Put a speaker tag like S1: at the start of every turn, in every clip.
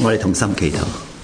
S1: 我哋同心祈禱。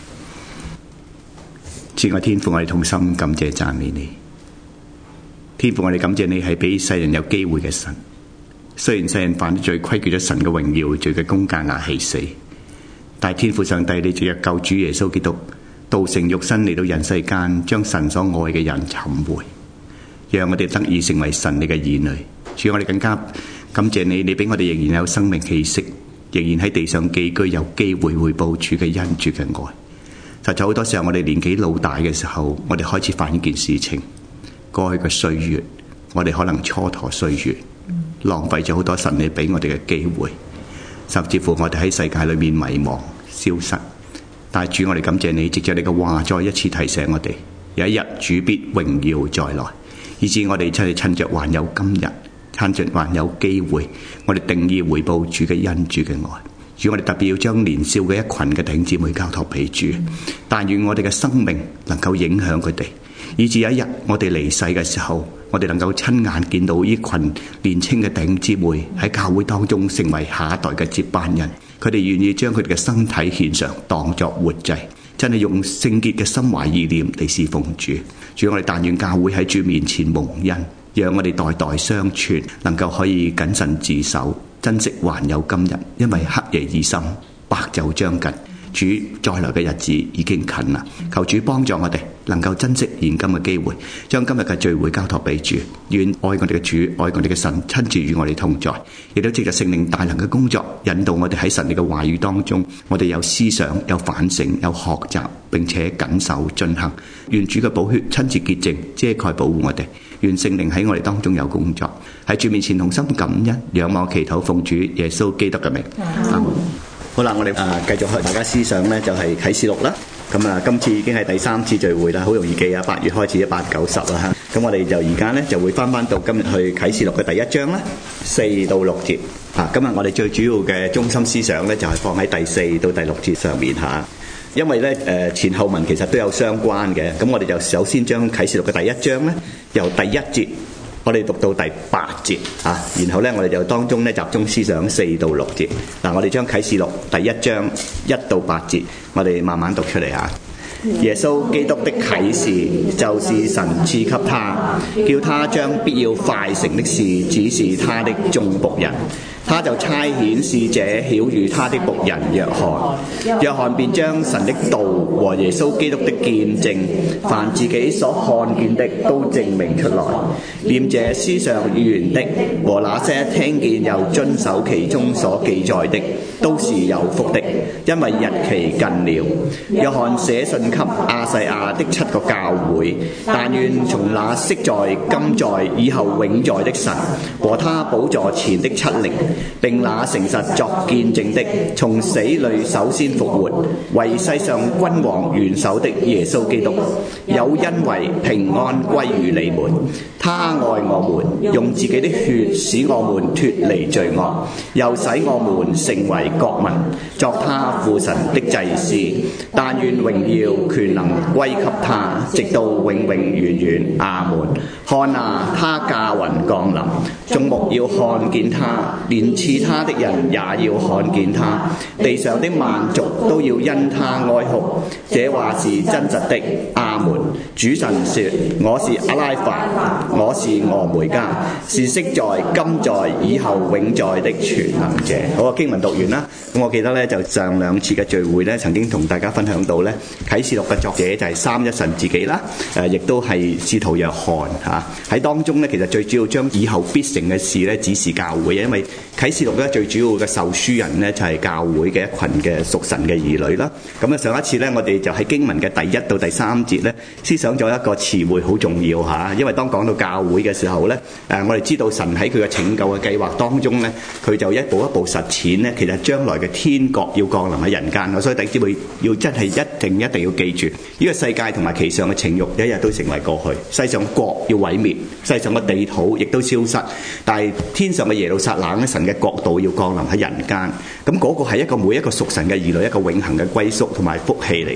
S1: 主愛天父，我哋同心感謝讚美你。天父，我哋感謝你係俾世人有機會嘅神。雖然世人犯罪虧缺咗神嘅榮耀，罪嘅工價壓氣死，但係天父上帝，你藉着救主耶穌基督道成肉身嚟到人世間，將神所愛嘅人尋回，讓我哋得以成為神你嘅兒女。主，我哋更加感謝你，你俾我哋仍然有生命氣息，仍然喺地上寄居，有機會回報主嘅恩、主嘅愛。實在好多時候，我哋年紀老大嘅時候，我哋開始發現一件事情：過去嘅歲月，我哋可能蹉跎歲月，浪費咗好多神你俾我哋嘅機會，甚至乎我哋喺世界裏面迷茫消失。但係主，我哋感謝你，藉着你嘅話再一次提醒我哋，有一日主必榮耀再來，以致我哋真係趁着還有今日，趁着還有機會，我哋定義回報主嘅恩、主嘅愛。主，我哋特別要將年少嘅一群嘅弟兄姊妹交託俾主，但願我哋嘅生命能夠影響佢哋，以致有一日我哋離世嘅時候，我哋能夠親眼見到呢群年輕嘅弟兄姊妹喺教會當中成為下一代嘅接班人。佢哋願意將佢哋嘅身體獻上，當作活祭，真係用聖潔嘅心懷意念嚟侍奉主。主，我哋但願教會喺主面前蒙恩，讓我哋代代相傳，能夠可以謹慎自守，珍惜還有今日，因為黑夜已深，白晝將近，主再來嘅日子已經近啦。求主幫助我哋能夠珍惜現今嘅機會，將今日嘅聚會交託俾主。願愛我哋嘅主，愛我哋嘅神親自與我哋同在，亦都藉着聖靈大能嘅工作，引導我哋喺神你嘅話語當中，我哋有思想、有反省、有學習，並且謹守進行。願主嘅寶血親自潔淨遮蓋保護我哋。願聖靈喺我哋當中有工作，喺主面前同心感恩，仰望祈禱奉主耶穌基督嘅名。好啦，我哋繼續去大家思想呢，就係啟示錄啦。咁今次已經係第3次聚會啦，好容易記啊！8月開始，8、9、10啦嚇。咁我哋就而家呢，就會翻到今日去啟示錄嘅第1章啦，4到6節。今日我哋最主要嘅中心思想呢，就係放喺第4到第6節上面嚇。因為呢前後文其實都有相關嘅，咁我哋就首先將啟示錄嘅第1章呢，由第1節我哋讀到第8節然後呢，我哋就當中呢集中思想4到6節。我哋將啟示錄第1章1到8節，我哋慢慢讀出嚟嚇。耶穌基督的啟示就是神賜給他，叫他將必要快成的事指示他的眾僕人。他就差遣使者曉諭他的僕人約翰，約翰便將神的道和耶穌基督的見證，凡自己所看見的都證明出來。念這書上預言的和那些聽見又遵守其中所記載的，都是有福的，因為日期近了。約翰寫信給亞細亞的7個教會，但願從那昔在、今在、以後永在的神和他寶座前的7靈，並那誠實作見證的，從死裏首先復活，為世上君王元首的耶穌基督，有恩惠平安歸於你們。他愛我們，用自己的血使我們脫離罪惡，又使我們成為國民，作他父神的祭司。但願榮耀權能歸給他，直到永永遠遠。阿門。看啊，他駕雲降臨，眾目要看見他，連刺他的人也要看見他，地上的萬族都要因他哀哭。這話是真實的。阿門。主神說：我是阿拉法，我是俄梅加，是昔在、今在、以後永在的全能者。好，經文讀完啦。咁我記得呢，就上2次嘅聚會呢，曾經同大家分享到呢，啟示錄嘅作者就係三一神自己啦，亦都係使徒約翰喺當中呢，其實最主要將以後必成嘅事呢指示教會，因為啟示錄呢最主要嘅受書人呢，就係教會嘅一群嘅屬神嘅兒女啦。咁上一次呢，我哋就喺經文嘅第1到第3節呢，思想咗一個詞彙好重要因為當講到教會嘅時候呢，我哋知道神喺佢嘅拯救嘅計劃當中呢，佢就一步一步實踐呢，其實將來嘅天國要降臨喺人間。所以弟兄姊妹要真係一定要記住，呢個世界同埋其上嘅情慾一日都成為過去，世上國要毀滅，世上嘅地土亦都消失，但係天上嘅耶路撒冷呢，神嘅國度要降臨喺人間。咁嗰個係每一個屬神嘅兒女一個永恆嘅歸宿同埋福氣嚟嘅。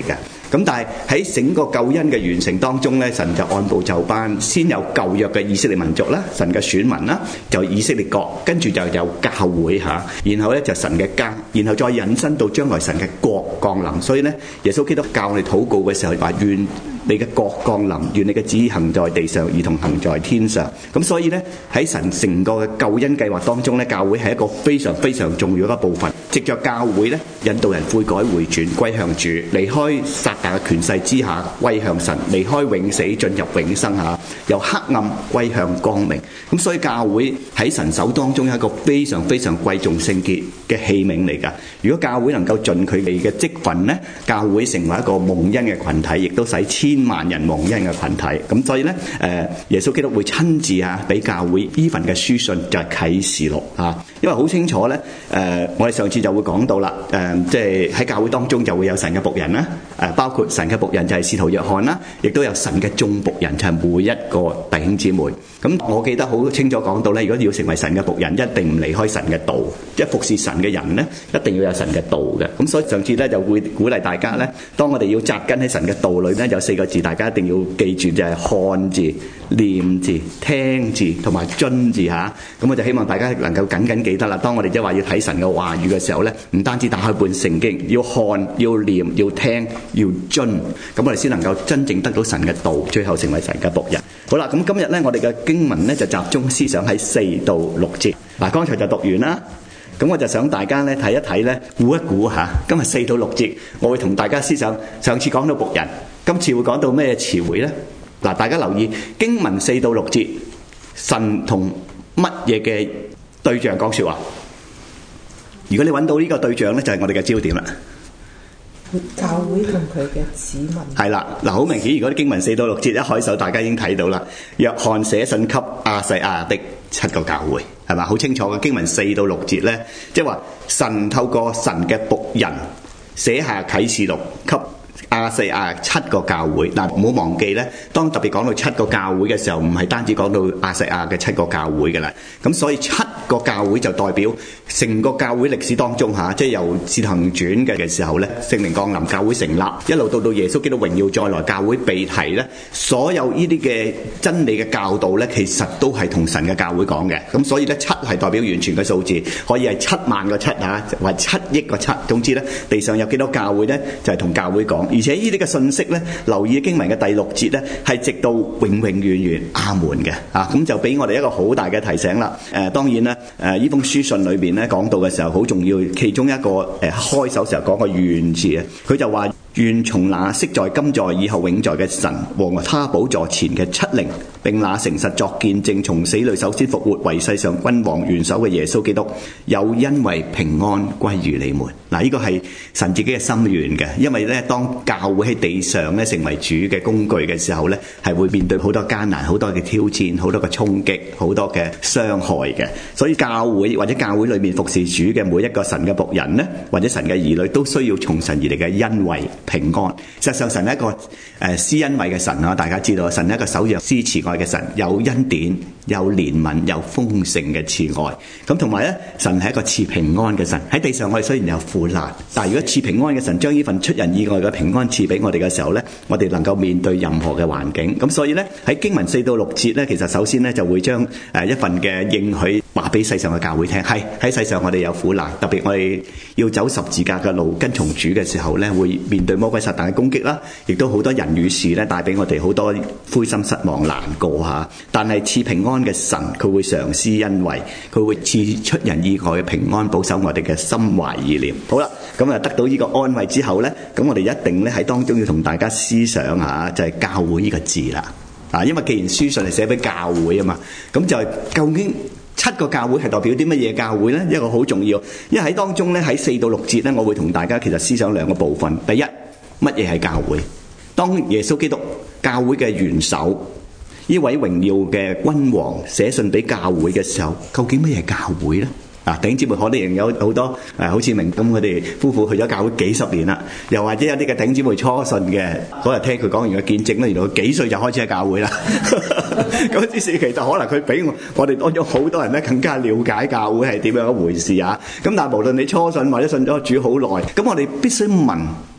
S1: 咁但係喺整個救恩嘅完成當中咧，神就按部就班，先有舊約嘅以色列民族啦，神嘅選民啦，就以色列國，跟住就有教會嚇，然後咧就神嘅家，然後再引申到將來神嘅國降臨。所以咧，耶穌基督教我哋禱告嘅時候話：願你嘅國降臨，願你嘅旨意行在地上，如同行在天上。咁所以咧，喺神成個嘅救恩計劃當中咧，教會係一個非常非常重要嘅一部分。藉着教會咧，引導人悔改回轉歸向主，離開撒但嘅權勢之下歸向神，離開永死進入永生嚇，由黑暗歸向光明。咁所以教會喺神手當中係一個非常非常貴重聖潔嘅器皿嚟㗎。如果教會能夠盡佢哋嘅職分咧，教會成為一個蒙恩嘅群體，亦都使千萬人蒙恩嘅群體。咁所以咧，耶穌基督會親自俾教會呢份嘅書信就係啟示錄啊，因為好清楚咧，我哋上次就會講到啦，即係喺教會當中就會有神嘅僕人啦，包括神嘅僕人就係使徒約翰啦，亦都有神嘅眾僕人就係每一個弟兄姊妹。咁我記得好清楚講到咧，如果要成為神嘅僕人，一定唔離開神嘅道，即係服侍神嘅人咧，一定要有神嘅道嘅。咁所以上次咧就會鼓勵大家咧，當我哋要紮根喺神嘅道裏咧，有4個字大家一定要記住，就係看字、念字、聽字同埋遵字嚇。咁我就希望大家能夠緊記得啦。當我哋即係話要睇神嘅話語嘅時候咧，唔單止打開本聖經，要看、要念、要聽、要遵，咁我哋先能夠真正得到神嘅道，最後成為神嘅僕人。好啦，咁今日咧我哋嘅經文咧就集中思想喺4到6節。嗱，剛才就讀完啦。咁我就想大家咧睇一睇咧，估一估嚇。今日4到6節，我會同大家思想。上次講到僕人，今次會講到咩詞彙咧？嗱，大家留意經文4到6節，神同乜嘢嘅對象講説話？如果你揾到呢個對象咧，就係我哋嘅焦點啦。
S2: 教會同佢嘅子民
S1: 係啦，嗱，好明顯，如果啲經文4到6節一開首，大家已經睇到啦。約翰寫信給亞細亞的7個教會，係嘛？好清楚嘅經文4到6節咧，即係話神透過神嘅僕人寫下啟示錄給亞細亞7個教會。嗱，唔好忘記咧，當特別講到7個教會嘅時候，唔係單止講到亞細亞嘅7個教會嘅啦。咁所以7個教會就代表成個教會歷史當中即係由使徒行傳嘅時候咧，聖靈降臨，教會成立，一路到耶穌基督榮耀再來，教會被提咧，所有呢啲嘅真理嘅教導咧，其實都係同神嘅教會講嘅。咁所以咧，7係代表完全嘅數字，可以係7萬個7或7億個7。總之咧，地上有幾多教會咧，就係同教會講。而且呢啲嘅信息咧，留意經文嘅第6節咧，係直到永永遠遠阿門嘅咁就俾我哋一個好大嘅提醒啦。當然啦，呢封書信裏邊咧講到嘅時候好重要，其中一個開首時候講個願字啊，佢就話：願從那昔在今在以後永在嘅神和他寶座前嘅7靈，並那誠實作見證從死裏首先復活為世上君王元首嘅耶穌基督，有恩惠平安歸於你們。嗱，呢個係神自己嘅心願嘅，因為咧當教會喺地上咧成為主嘅工具嘅時候咧，係會面對好多艱難、好多嘅挑戰、好多嘅衝擊、好多嘅傷害嘅。所以教會或者教會裏面服侍主嘅每一個神嘅僕人咧，或者神嘅兒女都需要從神而嚟嘅恩惠平安。實際上神係一個施恩惠嘅神啊！大家知道神係一個守約施慈愛嘅神，有恩典、有憐憫、有豐盛嘅慈愛。咁同埋咧，神係一個賜平安嘅神。喺地上我哋雖然有苦難，但係如果賜平安嘅神將呢份出人意外嘅平安賜俾我哋嘅時候咧，我哋能夠面對任何嘅環境。咁所以咧喺經文4到6節咧，其實首先咧就會將一份嘅應許話俾世上嘅教會聽。係喺世上我哋有苦難，特別我哋要走十字架嘅路跟從主嘅時候咧，會面對魔鬼撒但嘅攻擊啦，亦都好多人與事咧帶俾我哋好多灰心失望難過嚇。但係賜平安嘅神，佢會常施恩惠，佢會賜出人意外嘅平安，保守我哋嘅心懷意念。好啦，咁得到呢個安慰之後咧，咁我哋一定咧喺當中要同大家思想下，就係教會呢個字啦。因為既然書信係寫俾教會啊嘛，咁就係究竟7個教會係代表啲乜嘢教會呢？一個好重要，因為喺當中咧喺4到6節咧，我會同大家其實思想2個部分。第一，乜嘢係教會？當耶穌基督教會嘅元首，呢位榮耀嘅君王寫信俾教會嘅時候，究竟乜嘢係教會呢？弟兄姊妹可能有好多好似明咁，佢哋夫婦去咗教會幾十年啦，又或者有啲嘅弟兄姊妹初信嘅，嗰日聽佢講完嘅見證咧，原來佢幾歲就開始喺教會啦。咁於是其實可能佢比我哋當中好多人咧更加了解教會係點樣一回事啊。咁但係無論你初信或者信咗主好耐，咁我哋必須問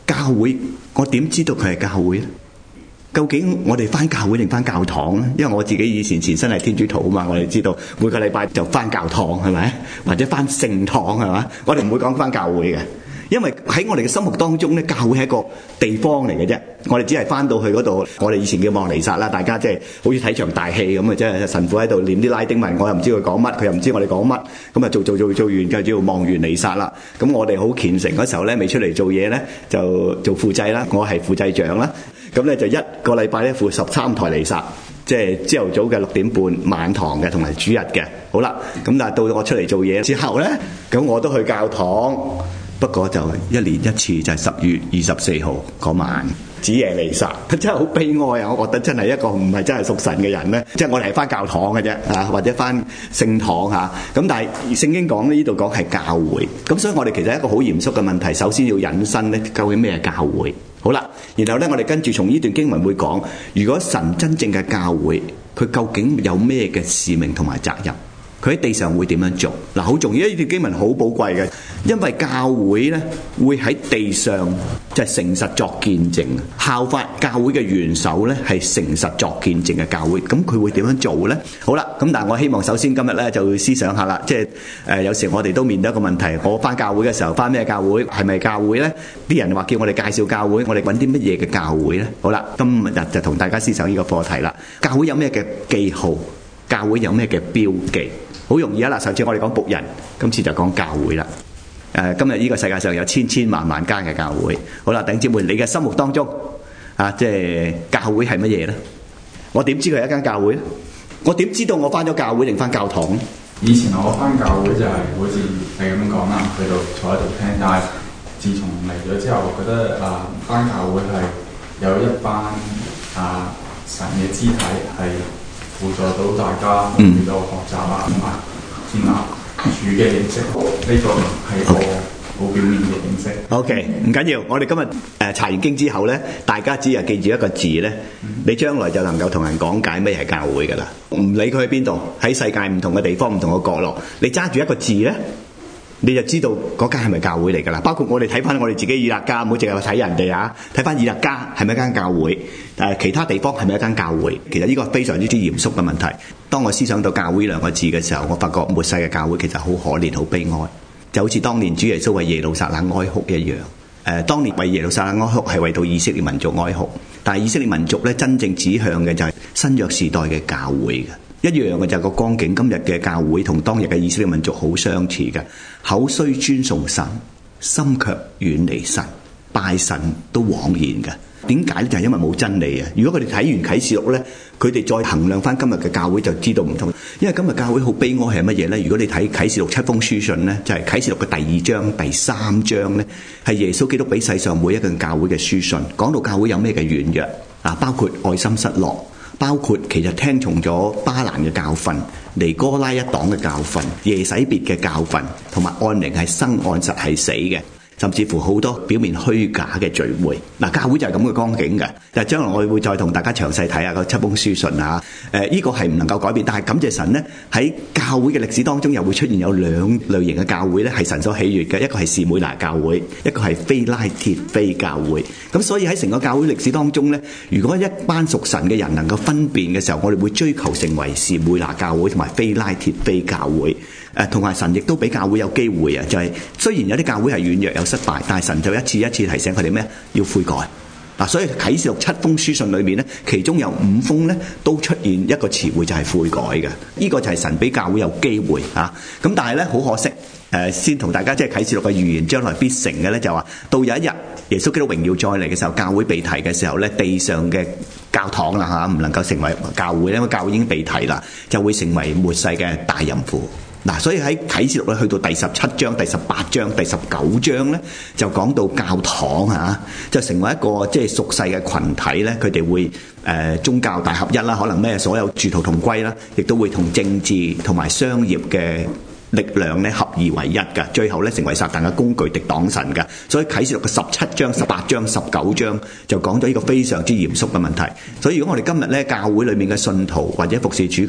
S1: 教會我點知道佢係教會咧？究竟我哋返教會定返教堂咧？因為我自己以前前身係天主徒啊嘛，我哋知道每個禮拜就返教堂係咪？或者返聖堂係嘛？我哋唔會講返教會嘅，因為喺我哋嘅心目當中咧，教會係一個地方嚟嘅啫。我哋只係返到去嗰度，我哋以前叫望彌撒啦，大家即係好似睇場大戲咁嘅啫。神父喺度念啲拉丁文，我又唔知佢講乜，佢又唔知我哋講乜，咁啊做完就要望完彌撒啦。咁我哋好虔誠嗰時候咧，未出嚟做嘢咧，就做副祭啦，我係副祭長啦。咁咧就一個禮拜咧負13台彌撒，即係朝頭早嘅6點半晚堂嘅，同埋主日嘅。好啦，咁但係到我出嚟做嘢之後咧，咁我都去教堂，不過就一年一次，就係10月24號嗰晚子夜彌撒，真係好悲哀啊！我覺得真係一個唔係真係屬神嘅人咧，即係我哋係返教堂嘅啫，或者返聖堂嚇。咁但係聖經講呢度講係教會，咁所以我哋其實一個好嚴肅嘅問題，首先要引申咧，究竟咩係教會？好啦，然後咧，我哋跟住從呢段經文會講，如果神真正嘅教會，佢究竟有咩嘅使命同埋責任？佢喺地上會點樣做？嗱，好重要，呢段經文好寶貴嘅，因為教會咧會喺地上就係誠實作見證，效法教會嘅元首咧係誠實作見證嘅教會。咁佢會點樣做咧？好啦，咁但係我希望首先今日咧就思想下啦，即係有時我哋都面對一個問題，我返教會嘅時候返咩教會？係咪教會咧？啲人話叫我哋介紹教會，我哋揾啲乜嘢嘅教會咧？好啦，今日就同大家思想呢個課題啦。教會有咩嘅記號？教會有咩嘅標記？好容易啊！嗱，上次我哋講僕人，今次就講教會啦。今日呢個世界上有千千萬萬間嘅教會。好啦，弟兄姊妹，你嘅心目當中即係教會係乜嘢咧？我點知佢係一間教會咧？我點知道我返咗教會定返教堂咧？
S3: 以前我返教會就係好似你咁樣講啦，去到坐喺度聽。但係自從嚟咗之後，我覺得返教會係有一班神嘅肢體係輔助到大家去到學習同埋建立主嘅認識，呢個係個好表面嘅認識。
S1: OK， 唔緊要，我哋今日查完經之後咧，大家只係記住一個字咧，你將來就能夠同人講解咩係教會噶啦。唔理佢喺邊度，喺世界唔同嘅地方、唔同嘅角落，你揸住一個字咧，你就知道嗰間係咪教會嚟噶啦。包括我哋睇翻我哋自己以勒加，唔好淨係睇人哋啊，睇翻以勒加係咪一間教會？其他地方係咪一間教會？其實呢個非常之嚴肅嘅問題。當我思想到教會兩個字嘅時候，我發覺末世嘅教會其實好可憐、好悲哀，就好似當年主耶穌為耶路撒冷哀哭一樣。當年為耶路撒冷哀哭係為到以色列民族哀哭，但係以色列民族咧真正指向嘅就係新約時代嘅教會嘅。一樣嘅就係個光景，今日嘅教會同當日嘅以色列民族好相似嘅，口雖尊崇神，心卻遠離神，拜神都枉然嘅。點解咧？就係因為冇真理啊！如果佢哋睇完啟示錄咧，佢哋再衡量翻今日嘅教會就知道唔同。因為今日教會好悲哀係乜嘢咧？如果你睇啟示錄7封書信咧，就係啟示錄嘅第2章、第3章咧，係耶穌基督俾世上每一個教會嘅書信，講到教會有咩嘅軟弱啊，包括愛心失落，包括其實聽從咗巴蘭嘅教訓、尼哥拉一黨嘅教訓、耶洗別嘅教訓，同埋按靈係生按實係死嘅。甚至乎好多表面虛假嘅聚會，教會就係咁嘅光景嘅。但係將來我會再同大家詳細睇下個7封書信啊。呢個係唔能夠改變，但係感謝神呢，喺教會嘅歷史當中又會出現有2類型嘅教會咧，係神所喜悅嘅。一個係士每拿教會，一個係非拉鐵非教會。咁所以喺成個教會歷史當中咧，如果一班屬神嘅人能夠分辨嘅時候，我哋會追求成為士每拿教會同埋非拉鐵非教會。同埋神亦都俾教會有機會啊！就係雖然有啲教會係軟弱有失敗，但係神就一次一次提醒佢哋咩？要悔改。所以啟示錄7封書信裏面咧，其中有5封咧都出現一個詞彙就係悔改嘅。呢個就係神俾教會有機會啊！咁但係咧好可惜，先同大家即係啟示錄嘅預言將來必成嘅咧，就話到有一日耶穌基督榮耀再嚟嘅時候，教會被提嘅時候咧，地上嘅教堂啦唔能夠成為教會，因為教會已經被提啦，就會成為末世嘅大淫婦。所以喺啟示錄咧，去到第17章、第18章、第19章咧，就講到教堂就成為一個即係屬世嘅群體咧，佢哋會宗教大合一啦，可能咩所有殊途同歸啦，亦都會同政治同埋商業嘅力量咧合二為一嘅，最後咧成為撒旦嘅工具，敵擋神嘅。所以啟示錄嘅17章、18章、19章就講咗呢個非常之嚴肅嘅問題。所以如果我哋今日咧教會裏面嘅信徒或者服侍主嘅僕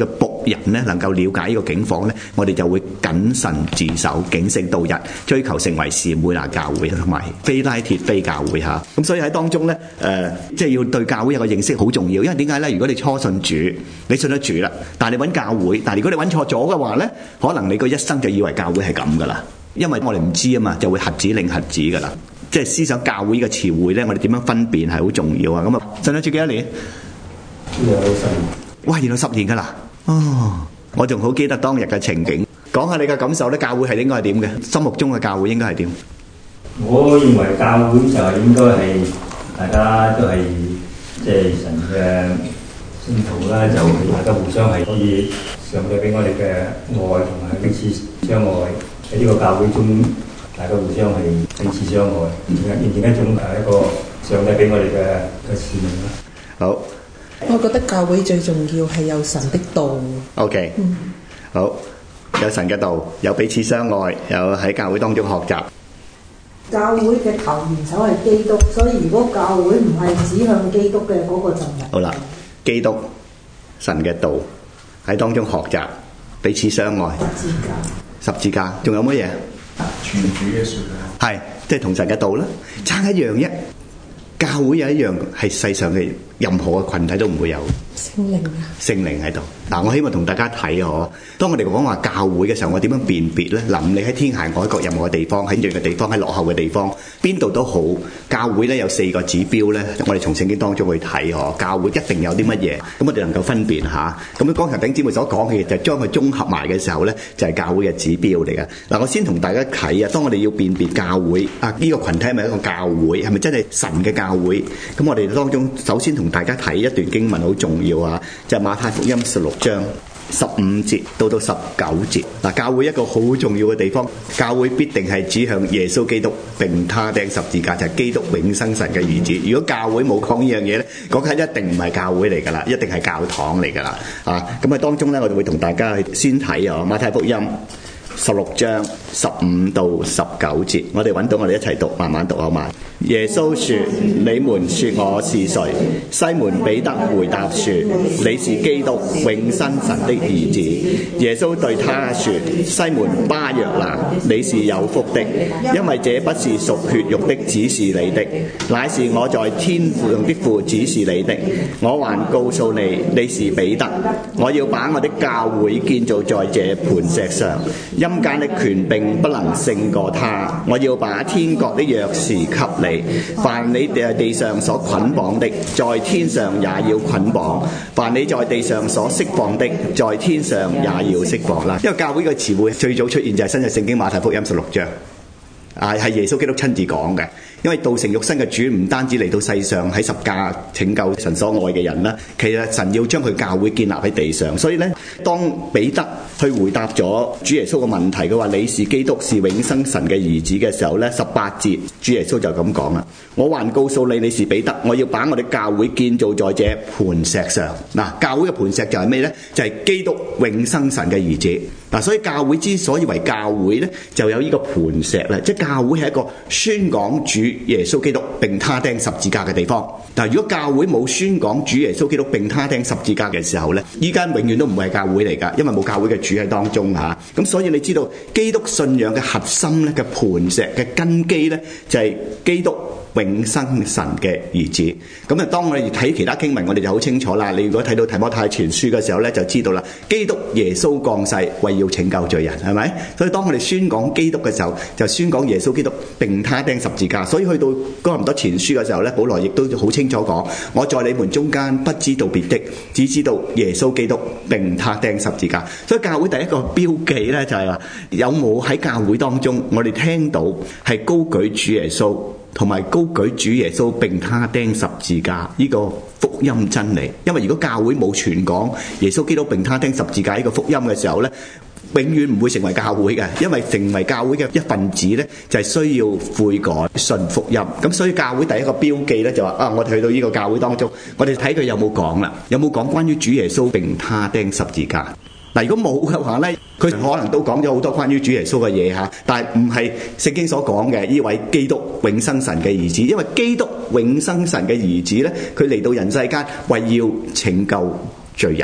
S1: 人咧能夠了解呢個境況咧，我哋就會謹慎自守，警醒度日，追求成為士每拿教會同埋非拉鐵非教會嚇。咁所以喺當中咧，即係要對教會有個認識好重要。因為點解咧？如果你初信主，你信咗主啦，但係你揾教會，但係如果你揾錯咗嘅話咧，可能你個一生就以為教會係咁噶啦。因為我哋唔知啊嘛，就會瞎子領瞎子噶啦。即係思想教會呢個詞彙咧，我哋點樣分辨係好重要啊！咁啊，信咗主幾多年？
S4: 有10年。
S1: 哇！原來10年噶啦。哦，我仲好記得當日嘅情景。講下你嘅感受咧，教會係應該係點嘅？心目中嘅教會應該係點？
S4: 我認為教會就係應該係大家都係即係神嘅信徒啦，就大家互相係可以上帝俾我哋嘅愛同埋彼此相愛，喺呢個教會中，大家互相係彼此相愛，完成一種一個上帝俾我哋嘅使命啦。
S1: 好，
S2: 我覺得教會最重要係有神的道。
S1: OK，好，有神嘅道，有彼此相愛，有喺教會當中學習。
S5: 教會嘅頭元首係基督，所以如果教會唔係指向基督嘅，嗰個就唔係。
S1: 好啦，基督神嘅道喺當中學習，彼此相愛。十字架，仲有乜嘢？
S3: 傳主嘅説話。
S1: 係，即係同神嘅道啦，差一樣啫。教會有一樣係世上嘅任何嘅群體都唔會有。
S2: 聖靈啊！
S1: 聖靈喺度。嗱，我希望同大家睇嗬。當我哋講話教會嘅時候，我點樣辨別咧？嗱，你喺天涯海角任何嘅地方，喺遠嘅地方，喺落後嘅地方，邊度都好，教會咧有4個指標咧。我哋從聖經當中去睇嗬，教會一定有啲乜嘢，咁我哋能夠分辨下。咁剛才弟兄姊妹所講嘅嘢，就將佢綜合埋嘅時候咧，就係教會嘅指標嚟嘅。嗱，我先同大家睇啊，當我哋要辨別教會啊，呢個群體係咪一個教會，係咪真係神嘅教會？咁我哋當中首先同大家睇一段經文好重要啊，就係馬太福音16章15節到19節。嗱，教會一個好重要嘅地方，教會必定係指向耶穌基督並他釘十字架，就係基督永生神嘅兒子。如果教會冇講呢樣嘢咧，嗰間一定唔係教會嚟噶啦，一定係教堂嚟噶啦。咁啊當中咧，我哋會同大家去先睇啊馬太福音16章15到19節，我哋揾到，我哋一齊讀，慢慢讀好嘛？耶穌說：你們說我是誰？西門彼得回答說：你是基督，永生神的兒子。耶穌對他說：西門巴約拿，你是有福的，因為這不是屬血肉的指示你的，乃是我在天上的父指示你的。我還告訴你，你是彼得，我要把我的教會建造在這磐石上，陰間的權柄不能勝過他。我要把天國的鑰匙給你，凡你在地上所捆綁的，在天上也要捆綁；凡你在地上所釋放的，在天上也要釋放啦。因為教會嘅詞彙最早出現就係新約聖經馬太福音16章，係耶穌基督親自講嘅。因為道成肉身嘅主唔單止嚟到世上喺十架拯救神所愛嘅人啦，其實神要將佢教會建立喺地上。所以咧，當彼得去回答咗主耶穌嘅問題，佢話你是基督，是永生神嘅兒子嘅時候咧，18節主耶穌就咁講啦：我還告訴你，你是彼得，我要把我哋教會建造在這磐石上。嗱，教會嘅磐石就係咩咧？就係基督永生神嘅兒子。嗱，所以教會之所以為教會咧，就有呢個磐石啦，即係教會係一個宣講主耶穌基督並他釘十字架嘅地方。但如果教會冇宣講主耶穌基督並他釘十字架嘅時候咧，依間永遠都唔係教會嚟㗎，因為冇教會嘅主喺當中嚇。咁所以你知道基督信仰嘅核心咧嘅磐石嘅根基咧，就係基督永生神嘅兒子。咁啊，當我哋睇其他經文，我哋就好清楚啦。你如果睇到提摩太前書嘅時候咧，就知道啦，基督耶穌降世為要拯救罪人，係咪？所以當我哋宣講基督嘅時候，就宣講耶穌基督並他釘十字架。所以去到哥林多前書嘅時候咧，保羅亦都好清楚講：我在你們中間不知道別的，只知道耶穌基督並他釘十字架。所以教會第一個標記咧，就係話有冇喺教會當中，我哋聽到係高舉主耶穌，同埋高舉主耶穌並他釘十字架呢個福音真理。因為如果教會冇傳講耶穌基督並他釘十字架呢個福音嘅時候呢，永遠唔會成為教會嘅。因為成為教會嘅一份子呢，就係需要悔改信福音。咁所以教會第一個標記呢，就話我哋去到呢個教會當中，我哋睇佢有冇講啦，有冇講關於主耶穌並他釘十字架。嗱，如果冇嘅話呢，佢可能都講咗好多關於主耶穌嘅嘢嚇，但係唔係聖經所講嘅呢位基督永生神嘅兒子。因為基督永生神嘅兒子呢，佢嚟到人世間為要拯救罪人。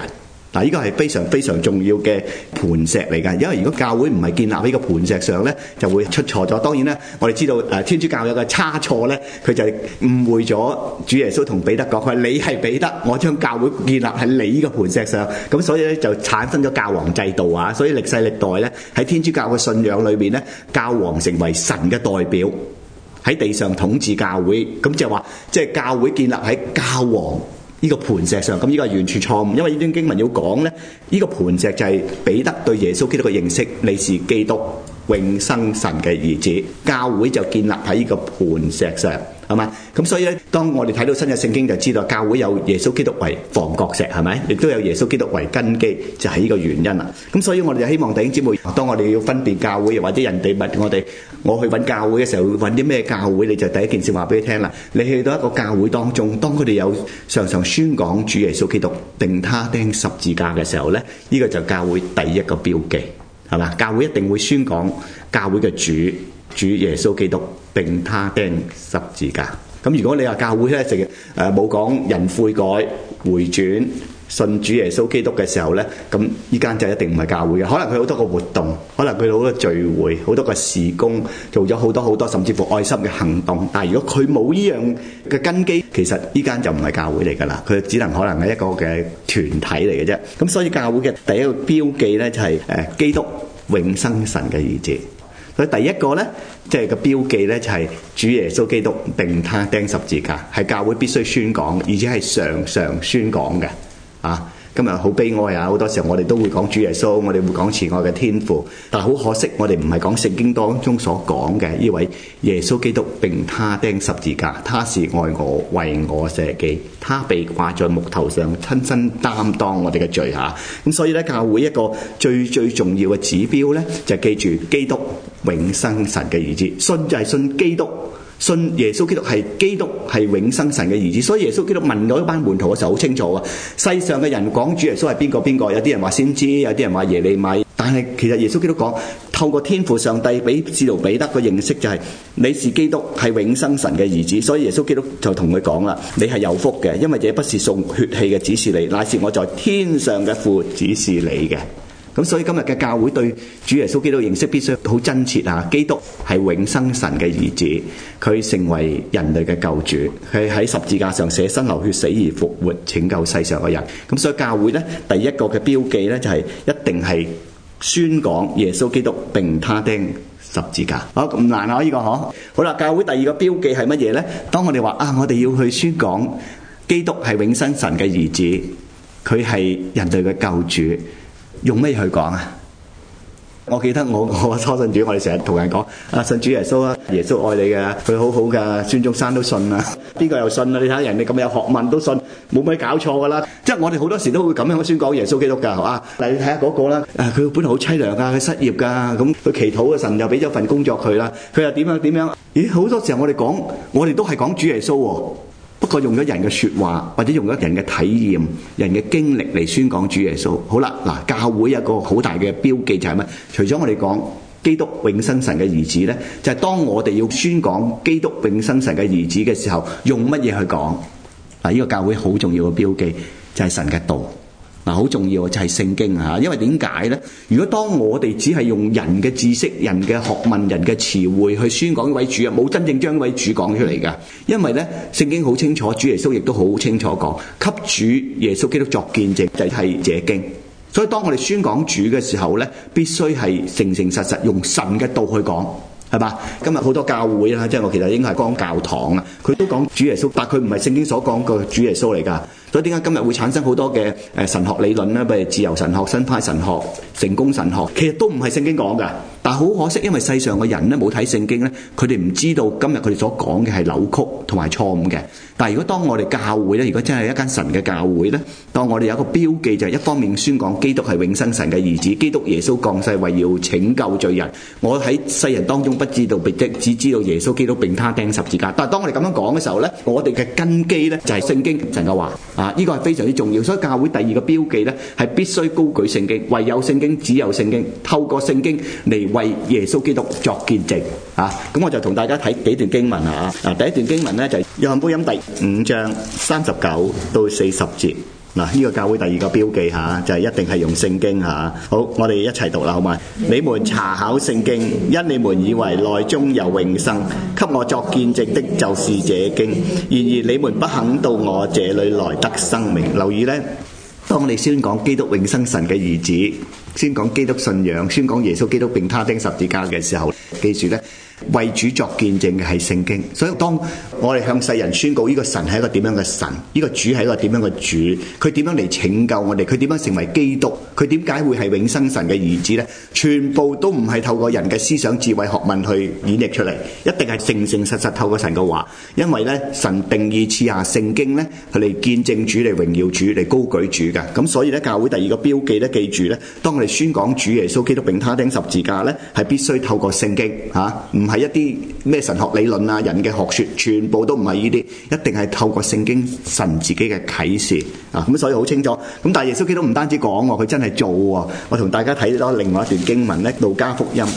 S1: 嗱，呢個係非常非常重要嘅磐石嚟㗎，因為如果教會唔係建立喺個磐石上咧，就會出錯咗。當然咧，我哋知道天主教有個差錯咧，佢就誤會咗主耶穌同彼得講，佢話你係彼得，我將教會建立喺你呢個磐石上，咁所以咧就產生咗教皇制度啊。所以歷世歷代咧喺天主教嘅信仰裏邊咧，教皇成為神嘅代表喺地上統治教會，咁就話即係教會建立喺教皇呢個磐石上，咁呢個係完全錯誤，因為呢段經文要講咧，呢個磐石就係彼得對耶穌基督嘅認識，你是基督永生神嘅兒子，教會就建立喺呢個磐石上，係咪？咁所以咧，當我哋睇到新約聖經就知道教會有耶穌基督為房角石，係咪？亦都有耶穌基督為根基，就係呢個原因啦。咁所以我哋就希望弟兄姊妹，當我哋要分辨教會，或者人哋問我去揾教會嘅時候，揾啲咩教會，你就第一件事話俾佢聽啦。你去到一個教會當中，當佢哋有常常宣講主耶穌基督定他釘十字架嘅時候咧，呢個就教會第一個標記，係嘛？教會一定會宣講教會嘅主耶穌基督並他釘十字架。咁如果你話教會咧，成日冇講人悔改回轉信主耶穌基督嘅時候咧，咁呢間就一定唔係教會嘅。可能佢好多個活動，可能佢好多聚會，好多個事工，做咗好多甚至乎愛心嘅行動。但係如果佢冇呢樣嘅根基，其實呢間就唔係教會嚟㗎啦。佢只能可能係一個嘅團體嚟嘅啫。咁所以教會嘅第一個標記咧就係基督永生神嘅兒子。所以第一個咧，即係個標記咧，就係主耶穌基督定他釘十字架，係教會必須宣講，而且係常常宣講嘅。啊，今日好悲哀啊！好多時候我哋都會講主耶穌，我哋會講慈愛嘅天父，但係好可惜，我哋唔係講聖經當中所講嘅呢位耶穌基督並他釘十字架，他是愛我，為我捨己，他被掛在木頭上，親身擔當我哋嘅罪嚇。咁所以咧，教會一個最重要嘅指標咧，就係記住基督永生神嘅兒子，信就係信基督。信耶穌基督係基督係永生神嘅兒子，所以耶穌基督問咗一班門徒嘅時候好清楚啊。世上嘅人講主耶穌係邊個，有啲人話先知，有啲人話耶利米，但係其實耶穌基督講透過天父上帝俾使徒彼得嘅認識就係你是基督係永生神嘅兒子，所以耶穌基督就同佢講啦，你係有福嘅，因為這不是送血氣嘅指示你，乃是我在天上嘅父指示你嘅。咁所以今日嘅教會對主耶穌基督認識必須好真切啊！基督係永生神嘅兒子，佢成為人類嘅救主，佢喺十字架上捨身流血死而復活，拯救世上嘅人。咁所以教會呢，第一個嘅標記呢，就係一定係宣講耶穌基督並他釘十字架。好，咁難啊呢個嗬。好啦，教會第二個標記係乜嘢呢？當我哋話我哋要去宣講基督係永生神嘅兒子，佢係人類嘅救主。用咩去講啊？我記得我初信主，我哋成日同人講信主耶穌啊，耶穌愛你嘅，佢好好噶，孫中山都信啊，邊個又信啊？你睇下人哋咁有學問都信，冇咩搞錯噶啦。即係我哋好多時都會咁樣宣講耶穌基督噶，係嘛？但係你睇下嗰個啦，佢本來好凄涼噶，佢失業噶，咁佢祈禱嘅神又俾咗份工作佢啦，佢又點樣？咦，好多時候我哋都係講主耶穌喎。不過用咗人嘅説話，或者用咗人嘅體驗、人嘅經歷嚟宣講主耶穌。好啦，嗱，教會有個好大嘅標記就係乜？除咗我哋講基督永生神嘅兒子呢，就係當我哋要宣講基督永生神嘅兒子嘅時候，用乜嘢去講？呢個教會好重要嘅標記就係神嘅道。好重要就係聖經啊！因為點解呢？如果當我哋只係用人嘅知識、人嘅學問、人嘅詞彙去宣講呢位主啊，冇真正將呢位主講出嚟㗎。因為呢，聖經好清楚，主耶穌亦都好清楚講，給主耶穌基督作見證就係這經。所以當我哋宣講主嘅時候呢，必須係誠誠實實用神嘅道去講。係嘛？今日好多教會啦，即係我其實應該係講教堂啊，佢都講主耶穌，但佢唔係聖經所講嘅主耶穌嚟㗎。所以點解今日會產生好多嘅神學理論咧？譬如自由神學、新派神學、成功神學，其實都唔係聖經講㗎。但係好可惜，因為世上嘅人咧冇睇聖經咧，佢哋唔知道今日佢哋所講嘅係扭曲同埋錯誤嘅。但係如果當我哋教會咧，如果真係一間神嘅教會咧，當我哋有一個標記就係一方面宣講基督係永生神嘅兒子，基督耶穌降世為要拯救罪人。我喺世人當中不知道別的，只知道耶穌基督並他釘十字架。但係當我哋咁樣講嘅時候咧，我哋嘅根基咧就係聖經神嘅話啊！呢個係非常之重要。所以教會第二個標記咧係必須高舉聖經，唯有聖經，只有聖經，透過聖經嚟為耶穌基督作見證啊！咁我就同大家睇幾段經文啊！第一段經文咧就係約翰福音第5章39到40節嗱，呢個教會第二個標記嚇，就係一定係用聖經嚇。好，我哋一齊讀啦，好嘛？你們查考聖經，因你們以為內中有永生，給我作見證的就是這經。然而你們不肯到我這裏來得生命。留意呢，當你宣講基督永生神嘅兒子，宣講基督信仰，宣講耶穌基督並他釘十字架嘅時候，記住呢，為主作見證嘅係聖經。所以當我哋向世人宣告呢個神係一個點樣嘅神，呢個主係一個點樣嘅主，佢點樣嚟拯救我哋，佢點樣成為基督，佢點解會係永生神嘅兒子呢？全部都唔係透過人嘅思想智慧學問去演繹出嚟，一定係誠實透過神嘅話。因為呢，神定義賜下聖經呢，佢嚟見證主，嚟榮耀主，嚟高舉主嘅。咁所以呢，教會第二個標記呢，記住呢，當我哋宣講主耶穌基督並他釘十字架呢，係必須透過聖經嚇，唔係一啲咩神學理論啊、人嘅學説，全部都唔係呢啲，一定係透過聖經神自己嘅啟示啊。咁所以好清楚。咁但係耶穌基督唔單止講喎，佢真係做喎。我同大家睇多另外一段經文呢，路加福音